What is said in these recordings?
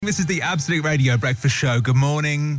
This is the Absolute Radio Breakfast Show. Good morning.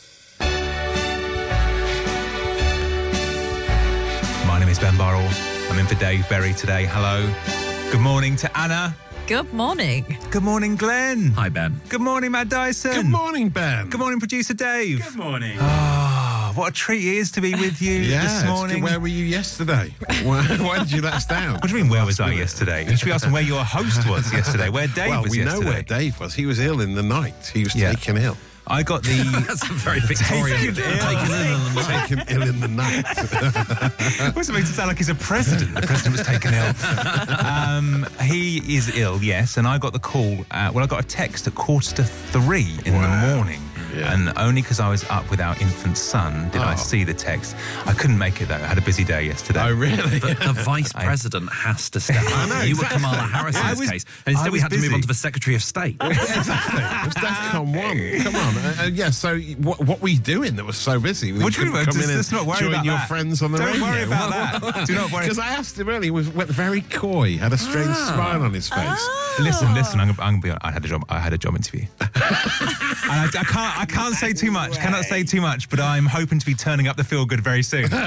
My name is Ben Burrell. I'm in for Dave Berry today. Hello. Good morning to Anna. Good morning. Good morning, Glenn. Hi, Ben. Good morning, Matt Dyson. Good morning, Ben. Good morning, producer Dave. Good morning. Oh, what a treat it is to be with you this morning. Where were you yesterday? Why did you let us down? What do you mean, where was I yesterday? You should be asking where your host was yesterday, where Dave was yesterday. Well, we know where Dave was. He was ill in the night. He was taken ill. I got the... That's a very Victorian. Taken ill in the night. What's it make it sound like he's a president? The president was taken ill. He is ill, yes, and I got the call. I got a text at 2:45 in the morning. Yeah. And only because I was up with our infant son did I see the text. I couldn't make it, though. I had a busy day yesterday. Oh, really? The vice president has to step up. I know, You were exactly. Kamala Harris in this case. And instead we had to move on to the Secretary of State. Exactly. It was DEFCON 1. Come on. So what were you doing that was so busy? What do you mean? Let's not worry join about your that. friends on the radio. Don't worry about that. Do not worry. Because I asked him earlier, he went very coy, had a strange smile on his face. Listen. I'm going to be honest. I had a job interview. And I can't say too much. Cannot say too much. But I'm hoping to be turning up the feel good very soon. What?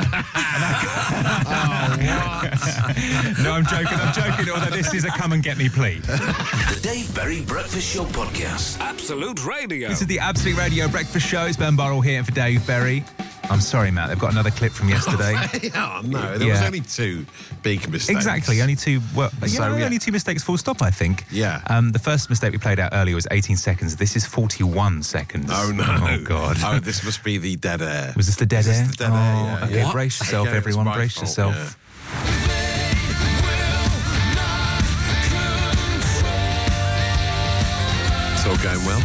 No, I'm joking. Although this is a come and get me plea. The Dave Berry Breakfast Show Podcast. Absolute Radio. This is the Absolute Radio Breakfast Show. It's Ben Burrell here for Dave Berry. I'm sorry, Matt. They've got another clip from yesterday. Oh, no. There was only two big mistakes. Exactly. Only two. Only two mistakes. Full stop. I think. Yeah. The first mistake we played out earlier was 18 seconds. This is 41 seconds. Oh no! Oh God! Oh, this must be the dead air. Was this the dead air? The dead air. Yeah. Okay, What? brace yourself, Again, everyone. it's my Brace fault, yourself. yeah. It's all going well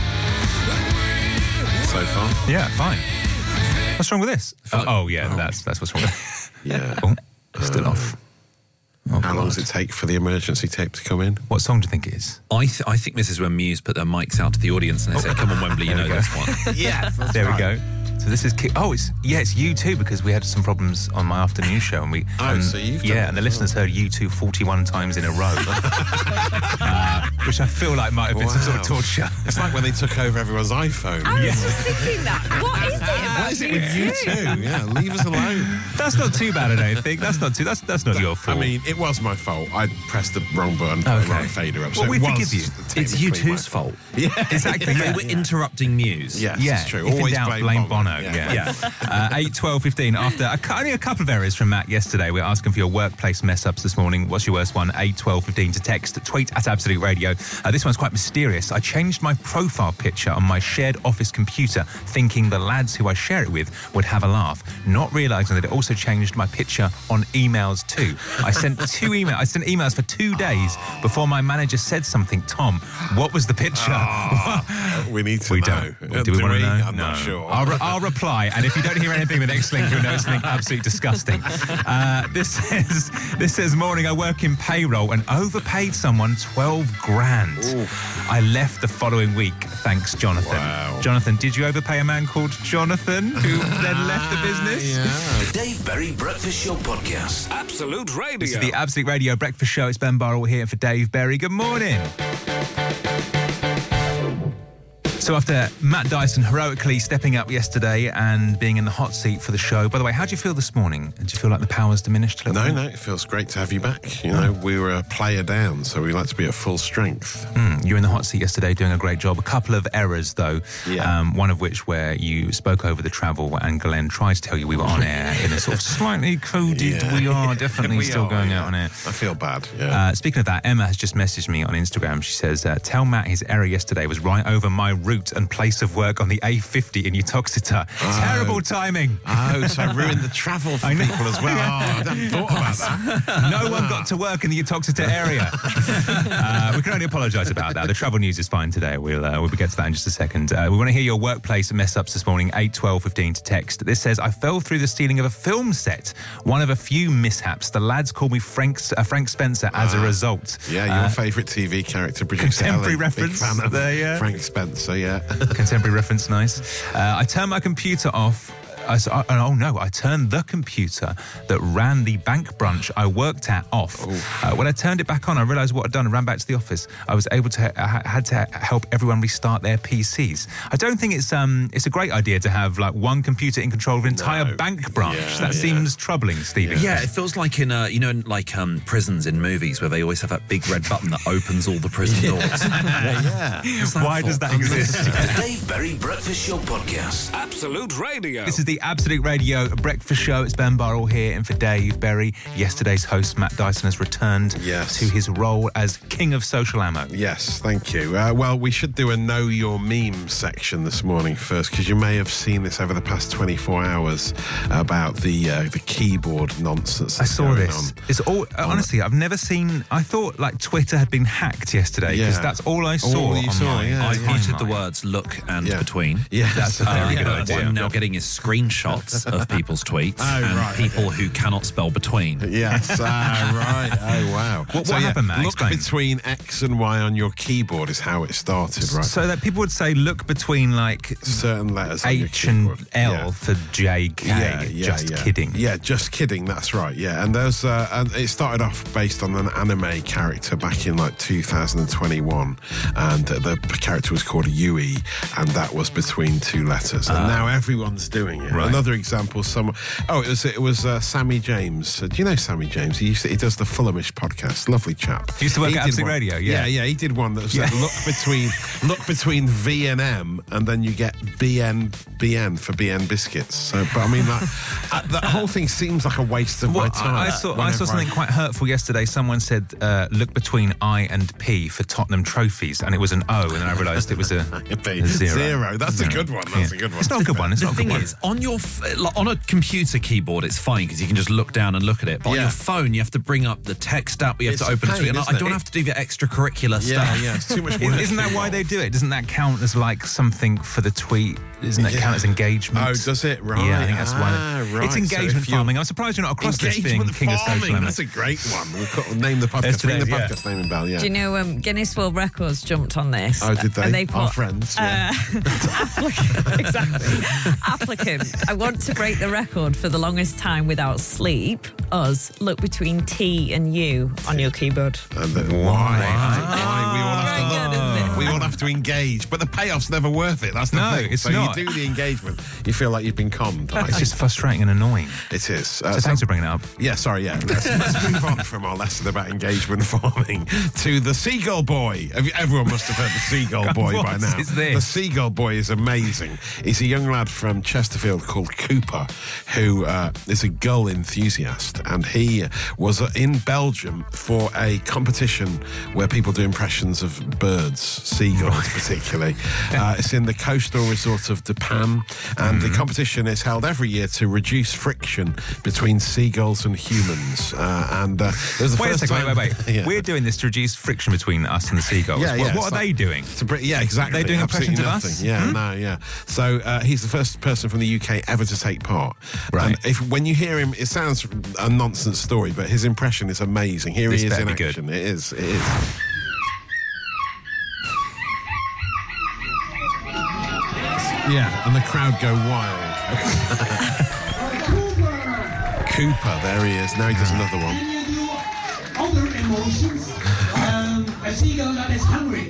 so far. Yeah, fine. What's wrong with this? That's what's wrong with it. Yeah. Oh, still off. Oh, How long does it take for the emergency tape to come in? What song do you think it is? I think this is when Muse put their mics out to the audience and they said, come on, Wembley, you know this one. Yeah. There we go. So this is it's U2 because we had some problems on my afternoon show and so you've done it and the listeners heard U2 41 times in a row, which I feel like might have been some sort of torture. It's like when they took over everyone's iPhone. I was just thinking that. What is it about What is it with you two? Yeah, leave us alone. That's not too bad, I don't think. That's not your fault. I mean, it was my fault. I pressed the wrong button, put the wrong fader up. So Well, we it was forgive you. It's technically my U2's fault. Yeah, Exactly. They were interrupting Muse. Yes, Yeah, it's true. if in Always doubt, blame Bono. Yeah. 8, 12, 15. After only a couple of errors from Matt yesterday, we're asking for your workplace mess-ups this morning. What's your worst one? 8, 12, 15 to text. Tweet at Absolute Radio. This one's quite mysterious. I changed my profile picture on my shared office computer, thinking the lads who I share it with would have a laugh, not realising that it also changed my picture on emails too. I sent emails for 2 days before my manager said something. Tom, what was the picture? We need to know. Do we want to know? I'm not sure. I'll reply, and if you don't hear anything, the next link, you'll know something absolutely disgusting. This says, morning, I work in payroll and overpaid someone 12 grand. Ooh. I left the following week, thanks, Jonathan. Wow. Jonathan, did you overpay a man called Jonathan who then left the business? The Dave Berry Breakfast Show Podcast. Absolute Radio. This is the Absolute Radio Breakfast Show. It's Ben Burrell here for Dave Berry. Good morning. So after Matt Dyson heroically stepping up yesterday and being in the hot seat for the show, by the way, how do you feel this morning? Do you feel like the power's diminished a little bit? No, it feels great to have you back. You know, we were a player down, so we like to be at full strength. You were in the hot seat yesterday doing a great job. A couple of errors, though, one of which where you spoke over the travel and Glenn tried to tell you we were on air in a sort of slightly coded, we are definitely still going out on air. I feel bad, yeah. Speaking of that, Emma has just messaged me on Instagram. She says, tell Matt his error yesterday was right over my route and place of work on the A50 in Uttoxeter. Terrible timing. Oh, so I ruined the travel for people as well. Oh, I hadn't thought about that. No one got to work in the Uttoxeter area. We can only apologise about that. The travel news is fine today. We'll get to that in just a second. We want to hear your workplace mess-ups this morning, 8, 12, 15 to text. This says, I fell through the ceiling of a film set. One of a few mishaps. The lads call me Frank Spencer as a result. Yeah, your favourite TV character, producer Contemporary Ellie, reference big fan of there, yeah. Frank Spencer, yeah. Contemporary reference, nice. I turned my computer off I turned the computer that ran the bank branch I worked at off. When I turned it back on, I realised what I'd done and ran back to the office. I was able to, had to help everyone restart their PCs. I don't think it's a great idea to have like one computer in control of an entire bank branch. That seems troubling, Stephen. Yeah, it feels like in prisons in movies where they always have that big red button that opens all the prison doors. Why does that exist? The Dave Berry Breakfast Show Podcast. Absolute Radio. This is the Absolute Radio Breakfast Show. It's Ben Burrell here in for Dave Berry. Yesterday's host, Matt Dyson, has returned to his role as King of Social Ammo. Yes, thank you. Well, we should do a Know Your Meme section this morning first, because you may have seen this over the past 24 hours about the keyboard nonsense. I saw this. It's all honestly, I've never seen. I thought like Twitter had been hacked yesterday because that's all I saw. I've muted the words "look" and "between." Yeah, that's a very good idea. What I'm now getting is screenshots of people's tweets and people who cannot spell "between." Yes, right. Oh, wow. What happened, Matt? Look between X and Y on your keyboard is how it started, right? So that people would say, look between like certain letters on your H and keyboard. L for JK. Just kidding. Yeah, just kidding. That's right. Yeah, and there's and it started off based on an anime character back in like 2021, and the character was called Yui, and that was between two letters. And now everyone's doing it. Right. Another example, it was Sammy James. Do you know Sammy James? He does the Fulhamish podcast. Lovely chap. He used to work He at did Absolute one- Radio. Yeah, he did one that said look between V and M, and then you get BN for BN biscuits. So, but I mean, that whole thing seems like a waste of my time. I saw something quite hurtful yesterday. Someone said, look between I and P for Tottenham trophies, and it was an O, and then I realised it was a zero. That's a good one. That's a good one. It's not a good one. It's The not a good thing one. is, on a computer keyboard, it's fine because you can just look down and look at it. But on your phone, you have to bring up the text app. You have It's to a open pain, a tweet. And isn't I don't it? have to do the extracurricular stuff. Yeah, it's too much work. Isn't that why they do it? Doesn't that count as like something for the tweet? Doesn't that count as engagement? Oh, does it? Right. Yeah, I think that's why. Right. It's So engagement if you're- farming. I'm surprised you're not across this being Engagement King of Social farming. Ammo. That's a great one. We'll name the podcast. Ring the podcast naming bell. Yeah. Do you know Guinness World Records jumped on this? Oh, did they? And they put, Our friends. Yeah. Applicant. I want to break the record for the longest time without sleep. Us. Look between T and U on your keyboard. And then why? We all have to Very good, look. isn't it? We all have to engage, but the payoff's never worth it. That's the No, thing. it's so not. you do the engagement, you feel like you've been conned. It's just frustrating and annoying. It is. So thanks for bringing it up. Yeah, sorry, yeah. Let's move on from our lesson about engagement farming to the Seagull Boy. Everyone must have heard the Seagull Boy by What now. is this? The Seagull Boy is amazing. He's a young lad from Chesterfield called Cooper, who is a gull enthusiast, and he was in Belgium for a competition where people do impressions of birds, seagulls particularly. It's in the coastal resort of Depan, and the competition is held every year to reduce friction between seagulls and humans. And it was the Wait a first second, time. wait. Yeah. We're doing this to reduce friction between us and the seagulls. Yeah, yeah, What it's are they doing? Yeah, exactly. They're doing Absolutely impressions of nothing. us? Yeah, no, yeah. So he's the first person from the UK ever to take part. Right. And when you hear him, it sounds a nonsense story, but his impression is amazing. Here This he is better in be good. action. It is. Yeah, and the crowd go wild. Cooper, there he is. Now he does another one. Other emotions. A seagull that is hungry.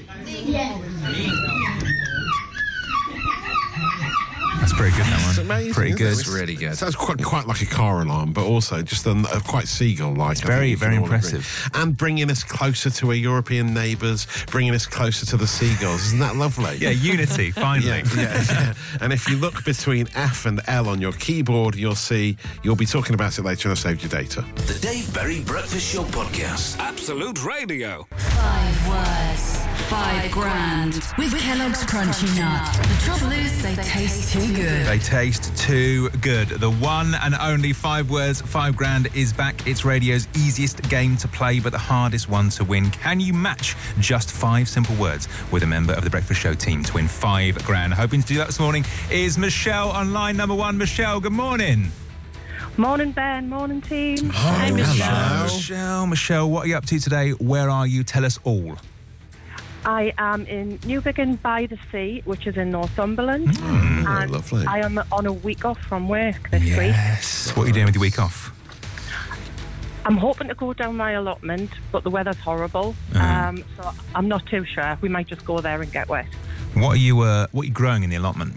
That's pretty good, that one. It's amazing. Pretty isn't good. it? It's really good. Sounds quite like a car alarm, but also just a quite seagull-like. very, very impressive. And bringing us closer to our European neighbours, bringing us closer to the seagulls. Isn't that lovely? Yeah, unity, finally. Yeah. And if you look between F and L on your keyboard, you'll be talking about it later, and I've saved your data. The Dave Berry Breakfast Show Podcast. Absolute Radio. 5 words, 5 grand. With Kellogg's Crunchy Nut. The trouble is, they taste too good. They taste too good. The one and only 5 words, 5 grand is back. It's radio's easiest game to play, but the hardest one to win. Can you match just 5 simple words with a member of the Breakfast Show team to win 5 grand? Hoping to do that this morning is Michelle on line number 1. Michelle, good morning. Morning, Ben. Morning, team. Hi, Michelle. Michelle, what are you up to today? Where are you? Tell us all. I am in Newbiggin by the Sea, which is in Northumberland. And lovely. I am on a week off from work this week. Yes. What are you doing with your week off? I'm hoping to go down my allotment, but the weather's horrible. So I'm not too sure. We might just go there and get wet. What are you growing in the allotment?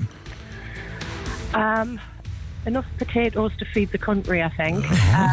Enough potatoes to feed the country, I think.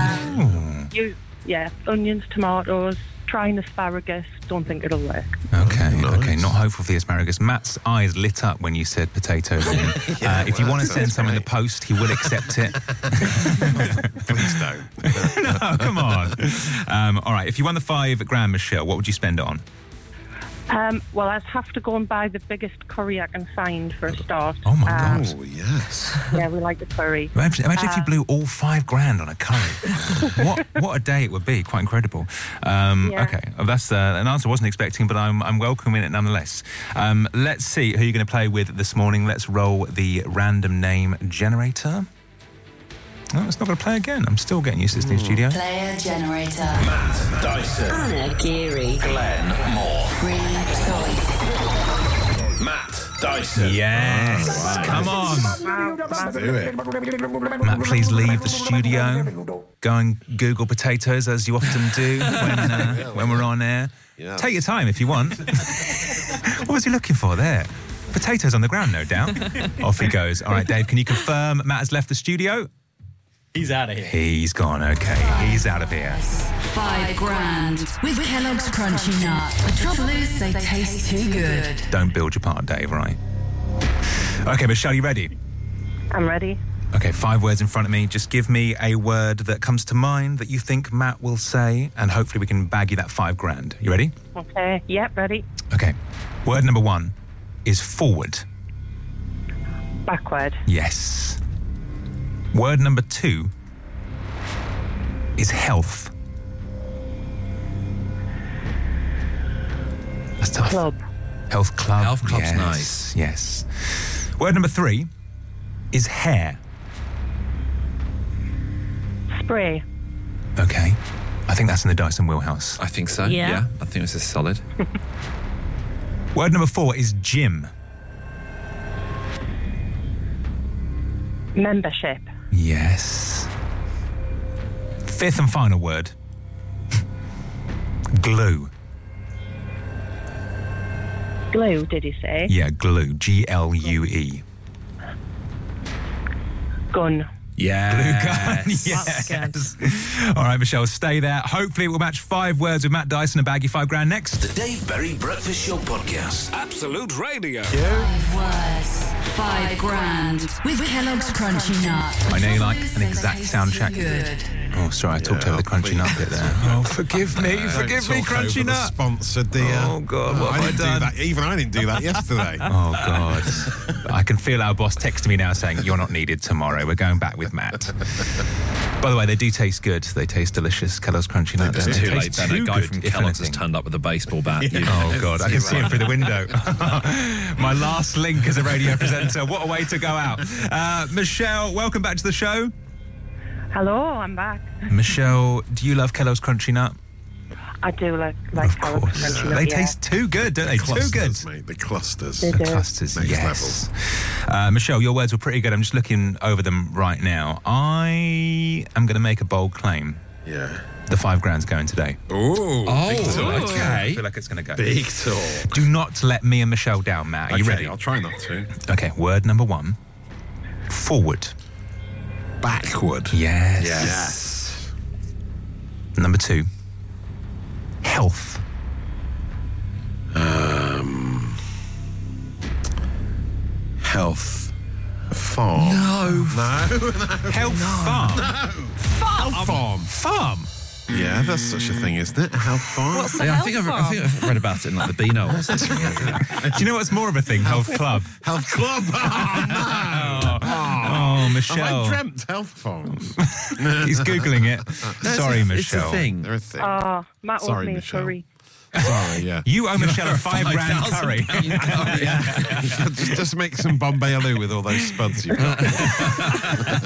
Onions, tomatoes, trying asparagus. Don't think it'll work. Okay, not hopeful for the asparagus. Matt's eyes lit up when you said potatoes. If you want to send some in the post, he will accept it. Please don't. No, come on. All right, if you won the £5,000, Michelle, what would you spend it on? Well, I'd have to go and buy the biggest curry I can find for a start. Oh, my God. Oh, yes. Yeah, we like the curry. Imagine if you blew all $5,000 on a curry. what a day it would be. Quite incredible. Okay, that's an answer I wasn't expecting, but I'm welcoming it nonetheless. Let's see who you're going to play with this morning. Let's roll the random name generator. No, it's not going to play again. I'm still getting used to this new studio. Player generator. Matt Dyson. Anna Geary. Glenn Moore. Free choice. Matt Dyson. Yes. Come on. Do it. Matt, please leave the studio. Go and Google potatoes, as you often do when we're on air. Yes. Take your time if you want. What was he looking for there? Potatoes on the ground, no doubt. Off he goes. All right, Dave, can you confirm Matt has left the studio? He's out of here. He's gone, okay. He's out of here. £5,000 with Kellogg's Crunchy Nut. The trouble is, they taste too good. Don't build your part, Dave, right? Okay, Michelle, you ready? I'm ready. Okay, 5 words in front of me. Just give me a word that comes to mind that you think Matt will say, and hopefully we can bag you that £5,000. You ready? Okay. Yep, ready. Okay. Word number 1 is forward. Backward. Yes. Word number 2 is health. That's tough. Club. Health club. Health club's yes, nice. Yes. Word number 3 is hair. Spray. Okay. I think that's in the Dyson wheelhouse. I think so. Yeah. I think this is solid. Word number 4 is gym. Membership. Yes. 5th and final word. Glue. Glue, did you say? Yeah, glue. Glue. Yeah. Gun. Yes. All right, Michelle, stay there. Hopefully we'll match 5 words with Matt Dyson and bag you £5,000 next. The Dave Berry Breakfast Show Podcast. Absolute Radio. 5 words. £5,000 with Kellogg's Crunchy Nut. I know you like Trouble is, an they exact taste sound too check. good. Oh, sorry, I talked over the crunchy nut bit there. Oh, forgive me, crunchy The nut. sponsor, dear. Oh, God, what I have I didn't done? do that. Even I didn't do that yesterday. Oh, God. I can feel our boss texting me now saying, you're not needed tomorrow. We're going back with Matt. By the way, they do taste good. They taste delicious. Kellogg's Crunchy Nut. It's They too taste late, Ben. A guy good, from if Kellogg's has anything. turned up with a baseball bat. Oh, God, I can see him through the window. My last link as a radio presenter. What a way to go out. Michelle, welcome back to the show. Hello, I'm back. Michelle, do you love Kellogg's Crunchy Nut? I do like Of Kellogg's course. Crunchy Nut, They yeah. taste too good, don't they? Too good. Clusters, mate. The clusters. They The do. clusters, Next yes. Michelle, your words were pretty good. I'm just looking over them right now. I am going to make a bold claim. Yeah. The £5,000's going today. Ooh. Big talk. I okay. feel like it's going to go. Big talk. Do not let me and Michelle down, Matt. Are you ready? I'll try not to. Okay, word number 1. Forward. Backward. Yes. Yes. Number 2. Health. Health. Farm. No. Health farm. Farm. Farm. Yeah, that's such a thing, isn't it? Health farm. What's the Yeah, I health think farm? I've read about it in like the Beano. Do you know what's more of a thing? Health club. Health club. Oh, no. Oh, Michelle. Have I dreamt health farms? He's Googling it. Sorry, It's Michelle. a thing. They're a thing. Matt Sorry, owed me a Michelle. curry. Sorry, yeah. You owe Michelle a £5,000 curry. just make some Bombay Aloo with all those spuds you've got.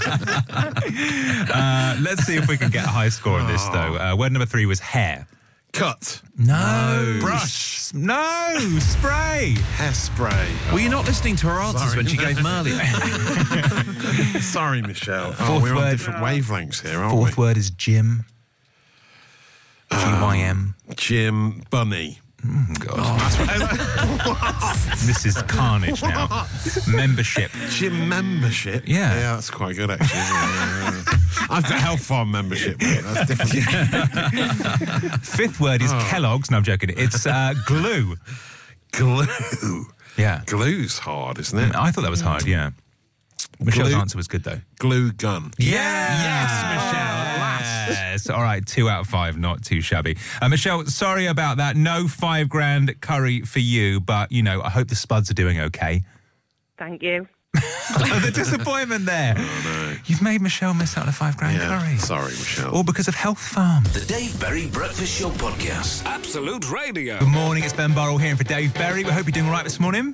Let's see if we can get a high score on this, though. Word number 3 was hair. Cut. No. Brush. No. Spray. Hairspray. Were you not listening to her answers when she gave them earlier? Sorry, Michelle. Fourth We're on word. different wavelengths here, aren't Fourth we? word is gym. GYM. Jim Bunny. God. This is carnage now. Membership. Gym membership? Yeah. Yeah, that's quite good, actually, isn't it? Yeah. I've got Health Farm membership, mate. That's different. Fifth word is Kellogg's. No, I'm joking. It's glue. Glue. Yeah. Glue's hard, isn't it? I thought that was hard, yeah. Michelle's Glue. answer was good, though. Glue gun. Yes, Michelle. Yes. All right, 2 out of 5, not too shabby. Michelle, sorry about that. No $5,000 curry for you, but, you know, I hope the Spuds are doing okay. Thank you. The disappointment there. Oh, no. You've made Michelle miss out on a $5,000 curry. Sorry, Michelle. All because of Health Farm. The Dave Berry Breakfast Show Podcast. Absolute Radio. Good morning, it's Ben Burrell here for Dave Berry. We hope you're doing all right this morning.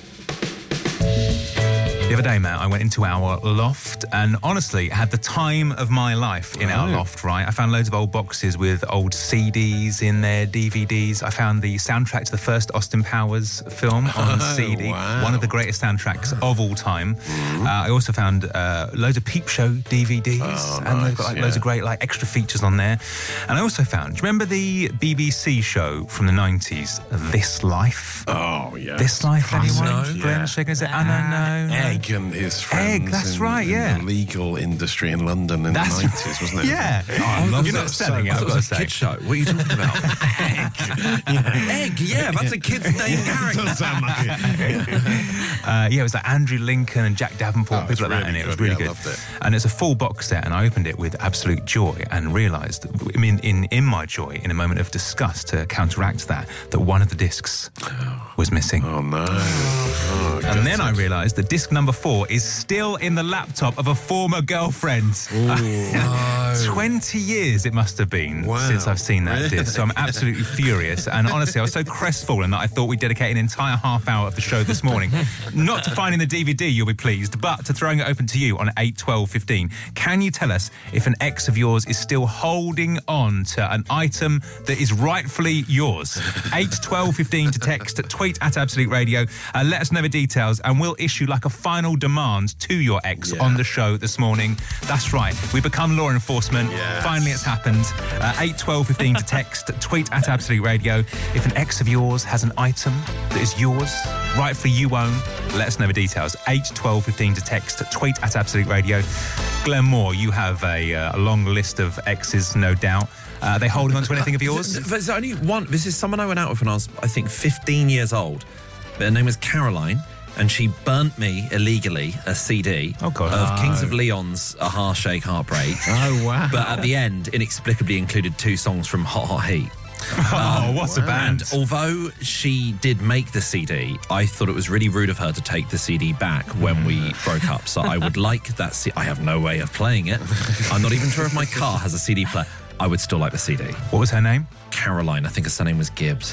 The other day, Matt, I went into our loft and honestly had the time of my life in our loft, right? I found loads of old boxes with old CDs in there, DVDs. I found the soundtrack to the first Austin Powers film on CD, one of the greatest soundtracks of all time. I also found loads of Peep Show DVDs, and they've got loads of great extra features on there. And I also found, do you remember the BBC show from the 90s, This Life? Oh, yeah. This Life, anyone? No. Glenn shaking his head. No. Egg and his friends. Egg, that's in, right, in the legal industry in London in the 90s, wasn't it? Yeah. You're not selling it, I've got to say. Kid show. What are you talking about? Egg. Yeah, that's a kid's name character. Doesn't sound like it. It was like Andrew Lincoln and Jack Davenport, people like that, and it was really I good. loved it. And it's a full box set, and I opened it with absolute joy and realised, in my joy, in a moment of disgust to counteract that one of the discs was missing. Oh, no. And then I realised that disc number 4 is still in the laptop of a former girlfriend. 20 years it must have been since I've seen that disc. So I'm absolutely furious. And honestly, I was so crestfallen that I thought we'd dedicate an entire half hour of the show this morning, not to finding the DVD, you'll be pleased, but to throwing it open to you on 8, 12, 15. Can you tell us if an ex of yours is still holding on to an item that is rightfully yours? 8, 12, 15 to text, tweet at Absolute Radio. Let us know the details and we'll issue like a final demand to your ex on the show this morning. That's right. We become law enforcement. Yes. Finally, it's happened. 8, 12, 15 to text, tweet at Absolute Radio. If an ex of yours has an item that is yours, rightfully you own, let us know the details. 8, 12, 15 to text, tweet at Absolute Radio. Glenn Moore, you have a long list of exes, no doubt. Are they holding on to anything of yours? There's only one. This is someone I went out with when I was, I think, 15 years old. Her name was Caroline, and she burnt me illegally a CD of Kings of Leon's A Heart Shake Heartbreak. Oh, wow. But at the end, inexplicably included 2 songs from Hot Hot Heat. What's a band? And although she did make the CD, I thought it was really rude of her to take the CD back when we broke up. So I would like that. I have no way of playing it. I'm not even sure if my car has a CD player. I would still like the CD. What was her name? Caroline. I think her surname was Gibbs.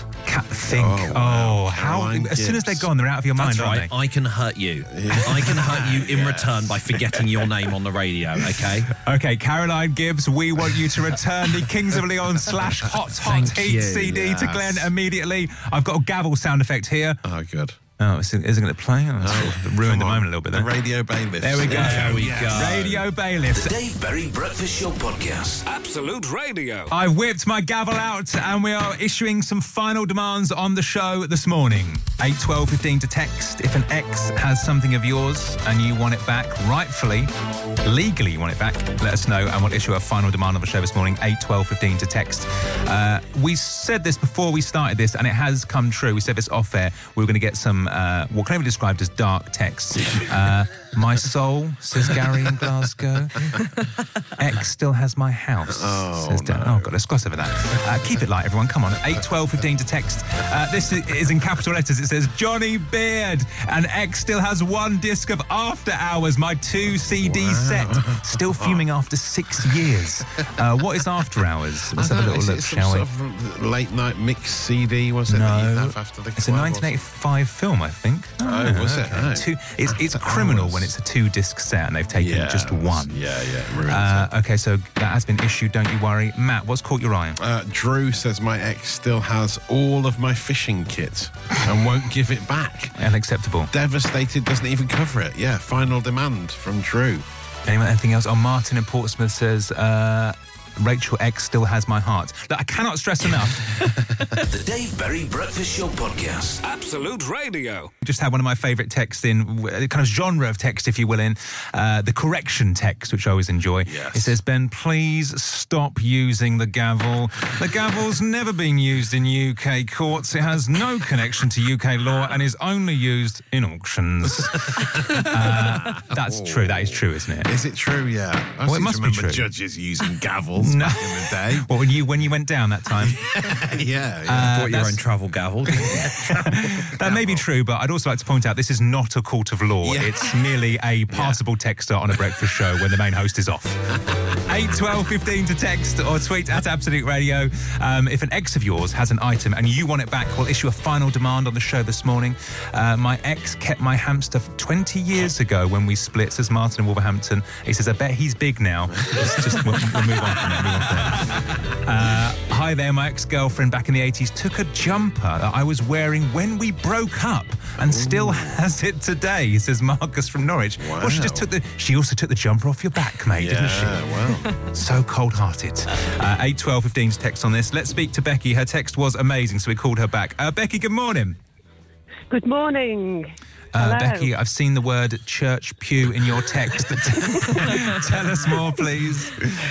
How? As soon as they're gone, they're out of your mind, That's right. aren't they? I can hurt you. I can hurt you in return by forgetting your name on the radio, okay? Okay, Caroline Gibbs, we want you to return the Kings of Leon / Hot Thank Heat you. CD to Glenn immediately. I've got a gavel sound effect here. Oh, good. Oh, isn't going to play? Ruined the moment a little bit The there. Radio Bailiffs. There we go. There we go. Radio Bailiffs. The Dave Berry Breakfast Show Podcast. Absolute Radio. I've whipped my gavel out and we are issuing some final demands on the show this morning. 8, 12, 15 to text. If an ex has something of yours and you want it back rightfully, legally you want it back, let us know and we'll issue a final demand on the show this morning. 8, 12, 15 to text. We said this before we started this and it has come true. We said this off air. We were going to get some what can be described as dark texts. My soul, says Gary in Glasgow. Ex still has my house, says Dan. Oh, God, let's gloss over that. Keep it light, everyone. Come on. 8, 12, 15 to text. This is in capital letters. It says, Johnny Beard. And Ex still has 1 disc of After Hours, my 2 CD set. Still fuming after 6 years. What is After Hours? Let's have a little look, shall we? Sort of late night mix CD, was it? No, that you'd have after the it's a club, 1985 film. album, I think. Was it? Oh. It's criminal when it's a 2-disc set and they've taken just one. Okay, so that has been issued, don't you worry. Matt, what's caught your eye? Drew says my ex still has all of my fishing kit and won't give it back. Unacceptable. Devastated, doesn't even cover it. Yeah, final demand from Drew. Anything else? Oh, Martin in Portsmouth says, Rachel X still has my heart. Look, I cannot stress enough. The Dave Berry Breakfast Show Podcast. Absolute Radio. Just had one of my favourite texts in, the kind of genre of text, if you will, in the correction text, which I always enjoy. Yes. It says, Ben, please stop using the gavel. The gavel's never been used in UK courts. It has no connection to UK law and is only used in auctions. That's true. That is true, isn't it? Is it true? Yeah. I Well, it seem must to be remember true. judges using gavels back in the day. Well, when you went down that time? Yeah. Bought your own travel gavel. That may be true, but I'd also like to point out this is not a court of law. Yeah. It's merely a passable texter on a breakfast show when the main host is off. 8 12 15 to text or tweet at Absolute Radio. If an ex of yours has an item and you want it back, we'll issue a final demand on the show this morning. My ex kept my hamster 20 years ago when we split, says Martin in Wolverhampton. He says, I bet he's big now. We'll move on from that. Hi there, my ex-girlfriend back in the 80s took a jumper that I was wearing when we broke up and still has it today, says Marcus from Norwich. Wow. Well, she also took the jumper off your back, mate, didn't she? Well. So cold-hearted. 8 12 15 to text on this. Let's speak to Becky. Her text was amazing, so we called her back. Becky, good morning. Good morning. Hello. Becky, I've seen the word church pew in your text. Tell us more, please.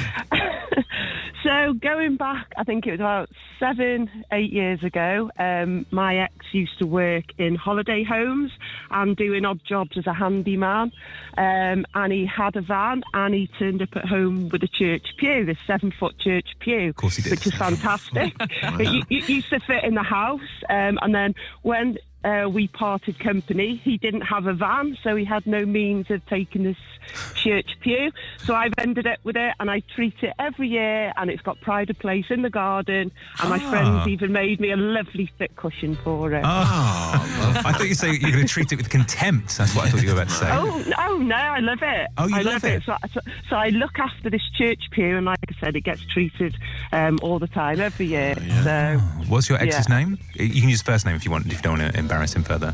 So going back, I think it was about 7-8 years ago, my ex used to work in holiday homes and doing odd jobs as a handyman. And he had a van and he turned up at home with a church pew, this 7-foot church pew. Of course he did. Which is fantastic. It used to fit in the house. And then when we parted company, he didn't have a van, so he had no means of taking this church pew. So I've ended up with it, and I treat it every year, and it's got pride of place in the garden, and my friends even made me a lovely thick cushion for it. I thought you said you were going to treat it with contempt. That's what I thought you were about to say. Oh no, I love it. Oh, you I love it? So I look after this church pew, and like I said, it gets treated all the time, every year. So, what's your ex's name? You can use his first name if you want, if you don't want to embarrass him further.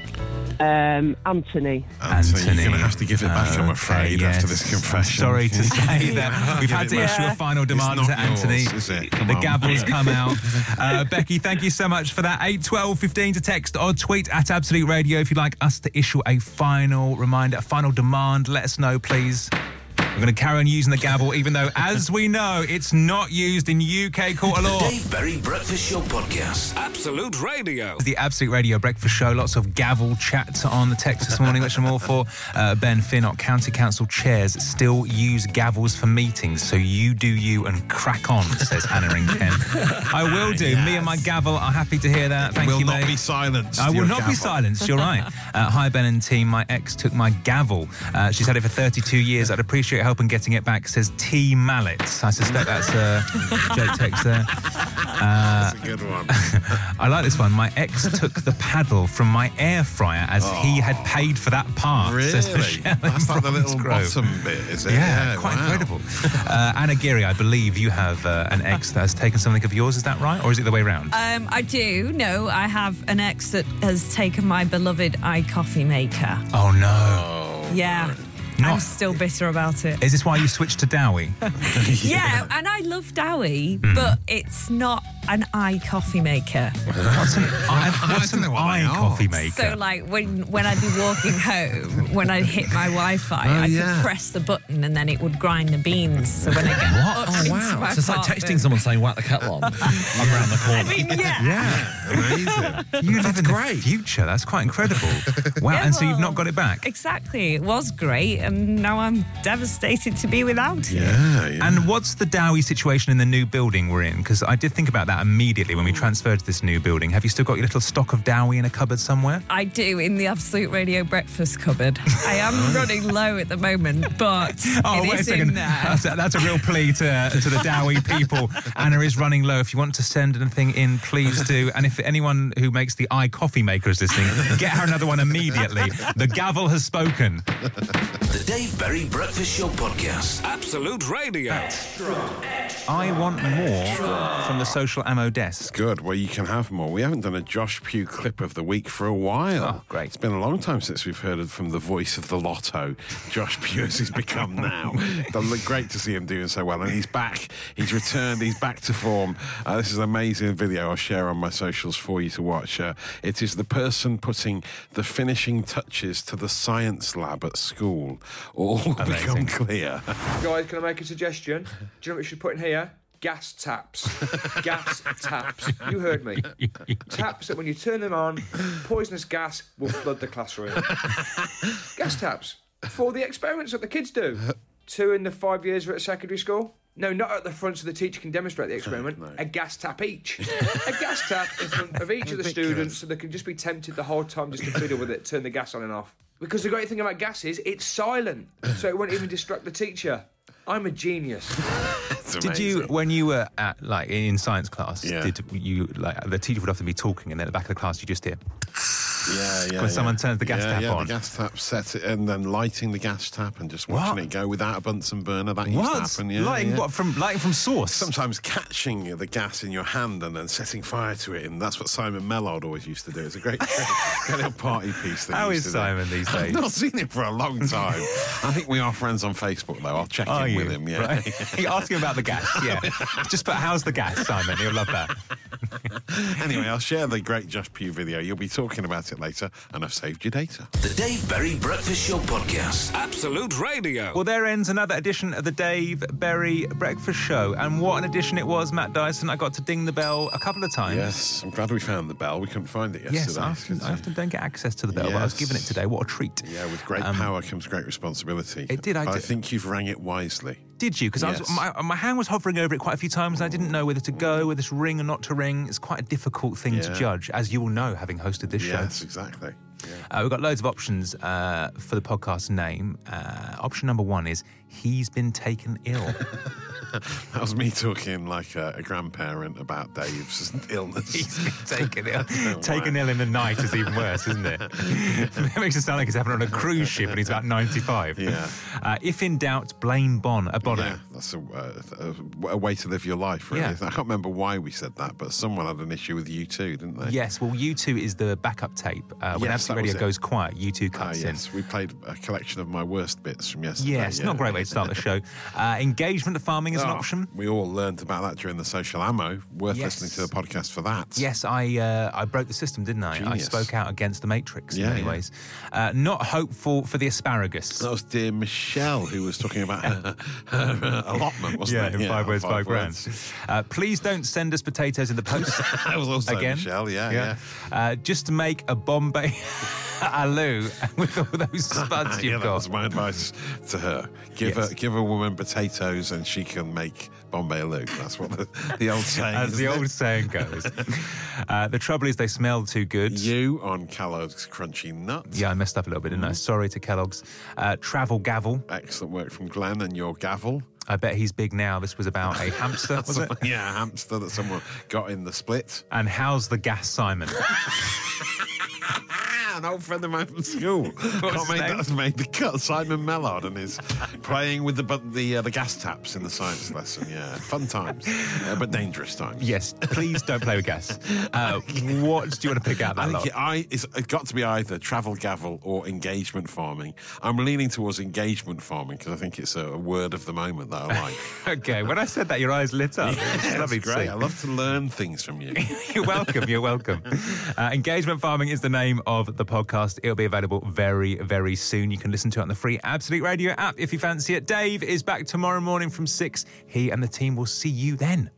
Anthony. Anthony, you're going to have to give it back, I'm afraid, after this confession. Sorry to say that we've had to issue a final demand to Anthony. Yours, is it? Come The on. gavel's come out. Becky, thank you so much for that. 8 12 15 to text or tweet at Absolute Radio if you'd like us to issue a final reminder, a final demand. Let us know, please. We're going to carry on using the gavel, even though, as we know, it's not used in UK court of law. The Dave Berry Breakfast Show Podcast. Absolute Radio. The Absolute Radio Breakfast Show. Lots of gavel chat on the text this morning, which I'm all for. Ben Finnock, County Council chairs still use gavels for meetings, so you do you and crack on, says Anna in Kent. I will do. Me and my gavel are happy to hear that. Thank you, mate. Will not be silenced. I will your not be gavel. silenced, you're right. Hi, Ben and team. My ex took my gavel. She's had it for 32 years. I'd appreciate help in getting it back, says T. Mallet. I suspect that's a joke text there. That's a good one. I like this one. My ex took the paddle from my air fryer as he had paid for that part. Really? Says Michelle in That's like the little Bromsgrove. bottom bit, is it? Yeah, quite wow. incredible. Anna Geary, I believe you have an ex that has taken something of yours. Is that right? Or is it the way around? I do. No, I have an ex that has taken my beloved iCoffee maker. Oh, no. Yeah. Not- I'm still bitter about it. Is this why you switched to Dowie? Yeah, and I love Dowie, but it's not an iCoffee maker. What's an know what they are. coffee maker? So, like, when I'd be walking home, when I'd hit my Wi-Fi, I could press the button and then it would grind the beans. So when I get up into my So it's like apartment- texting someone saying, whack the kettle on. I'm around the corner. I mean, yeah. Amazing. You live in the future. That's quite incredible. Wow. Yeah, and so you've well, not got it back? Exactly. It was great, and now I'm devastated to be without it. Yeah. And what's the Dowie situation in the new building we're in? Because I did think about that immediately when we transferred to this new building. Have you still got your little stock of Dowie in a cupboard somewhere? I do, in the Absolute Radio breakfast cupboard. I am running low at the moment, but wait a second. That's a real plea to the Dowie people. Anna is running low. If you want to send anything in, please do. And if anyone who makes the iCoffee maker is listening, get her another one immediately. The gavel has spoken. The Dave Berry Breakfast Show Podcast. Absolute Radio. I want more from the social ammo desk. Good. Well, you can have more. We haven't done a Josh Pugh clip of the week for a while. Oh, great. It's been a long time since we've heard from the voice of the lotto, Josh Pugh, as he's become now. It's great to see him doing so well. And he's back. He's returned. He's back to form. This is an amazing video I'll share on my socials for you to watch. It is the person putting the finishing touches to the science lab at school all become clear. Guys, can I make a suggestion? Do you know what we should put in here? Gas taps. Gas taps. You heard me. Taps that when you turn them on, poisonous gas will flood the classroom. Gas taps. For the experiments that the kids do. 2 in the 5 years we're at secondary school. No, not at the front so the teacher can demonstrate the experiment. No. A gas tap each. A gas tap in front of each of the students so they can just be tempted the whole time just to fiddle with it, turn the gas on and off. Because the great thing about gas is it's silent, so it won't even distract the teacher. I'm a genius. Did you, when you were at in science class, did you the teacher would often be talking, and then at the back of the class you just hear? When someone turns the gas tap on. The gas tap set it, and then lighting the gas tap and just watching it go without a Bunsen burner. That used to happen. Lighting from source? Sometimes catching the gas in your hand and then setting fire to it, and that's what Simon Mellard always used to do. It's a great little party piece. How is Simon these days? I've not seen him for a long time. I think we are friends on Facebook though. I'll check in with him. Yeah, right. Ask him about the gas. Yeah, just put how's the gas, Simon? He'll love that. Anyway, I'll share the great Josh Pugh video. You'll be talking about it later, and I've saved your data. The Dave Berry Breakfast Show Podcast. Absolute Radio. Well, there ends another edition of the Dave Berry Breakfast Show. And what an edition it was, Matt Dyson. I got to ding the bell a couple of times. Yes, I'm glad we found the bell. We couldn't find it yesterday. Yes, I often don't get access to the bell, but I was given it today. What a treat. Yeah, with great power comes great responsibility. It did. I think you've rang it wisely. Did you? Because my hand was hovering over it quite a few times, and I didn't know whether to go, whether to ring or not to ring. It's quite a difficult thing to judge, as you will know, having hosted this show. Yes, exactly. Yeah. We've got loads of options for the podcast name. Option number 1 is He's Been Taken Ill. That was me talking like a grandparent about Dave's illness. He's been taken ill. Taken ill in the night is even worse, isn't it? It makes it sound like he's happening on a cruise ship and he's about 95. Yeah. If in doubt, blame Bono. Yeah, that's a way to live your life, really. Yeah. I can't remember why we said that, but someone had an issue with U2, didn't they? Yes, well, U2 is the backup tape. When Absolute Radio goes quiet, U2 cuts in. We played a collection of my worst bits from yesterday. Yes, not a great way to start the show. Engagement farming is an option. We all learned about that during the social ammo. Worth listening to the podcast for that. Yes, I broke the system, didn't I? Genius. I spoke out against the Matrix in many ways. Not hopeful for the asparagus. That was dear Michelle who was talking about her allotment, wasn't it? In 5 words, 5 grand. Please don't send us potatoes in the post. That was also again. Michelle, just to make a Bombay aloo with all those spuds you've got. That was my advice to her. Give a woman potatoes and she can make Bombay aloo. That's what the old saying is. As the old saying goes. The trouble is they smell too good. You on Kellogg's Crunchy Nuts. Yeah, I messed up a little bit, didn't I? Sorry to Kellogg's. Travel gavel. Excellent work from Glenn and your gavel. I bet he's big now. This was about a hamster, was it? Yeah, a hamster that someone got in the split. And how's the gas, Simon? An old friend of mine from school. Made the cut. Simon Mellard and is playing with the gas taps in the science lesson. Yeah, fun times, but dangerous times. Yes, please don't play with gas. What do you want to pick out that lot? It's got to be either travel gavel or engagement farming. I'm leaning towards engagement farming because I think it's a word of the moment that I like. Okay, when I said that, your eyes lit up. It's lovely to see. I love to learn things from you. You're welcome. You're welcome. Engagement farming is the name of the podcast. It'll be available very, very soon. You can listen to it on the free Absolute Radio app if you fancy it. Dave is back tomorrow morning from 6. He and the team will see you then.